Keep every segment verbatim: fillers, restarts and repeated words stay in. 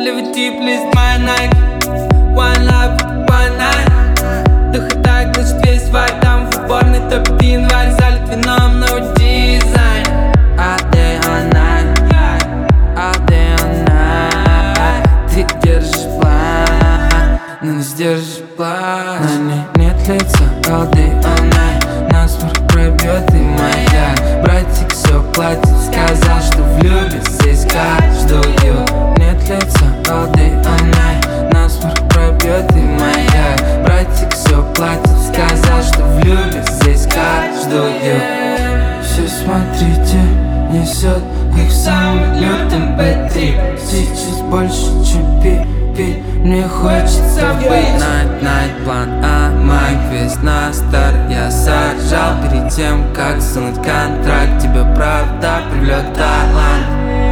Levity, please, my Nike. One love, one night. Духота глушит весь вайб. Там в уборной топит январь. Залит вином, no design. All day, all night. All day, all night. Ты держишь план, но не сдержишь план. На ней нет лица. All day, all night. Насморк пробьет, и моя братик все платит. Сказал, что влюбит здесь каждую. Нет лица. All day, all night. Насморк пробьет, и моя братик все платит. Сказал, что влюбит здесь каждую. Все смотрите, несет их самым лютым бэт-трип. Сейчас больше, чем пи-пи, мне хочется быть. Night, night, план А, мой квест на старт. Я сажал перед тем, как сунуть контракт. Тебе правда привлет талант.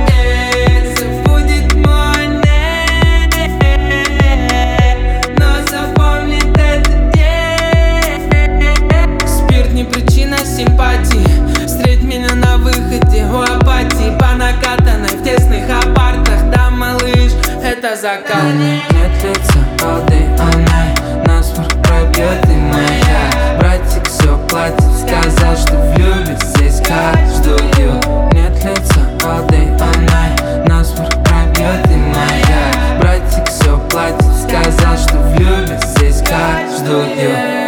Симпатии, встреть меня на выходе у апатии. По накатанной в тесных апартах. Да, малыш, это закат. Нет лица, all day, all night. Насморк пробьет, и моя братик все платит. Сказал, что влюбит здесь каждую. Нет лица, all day, all night. Насморк пробьет, и моя братик все платит. Сказал, что влюбит здесь каждую.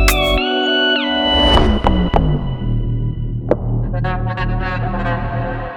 Thank you.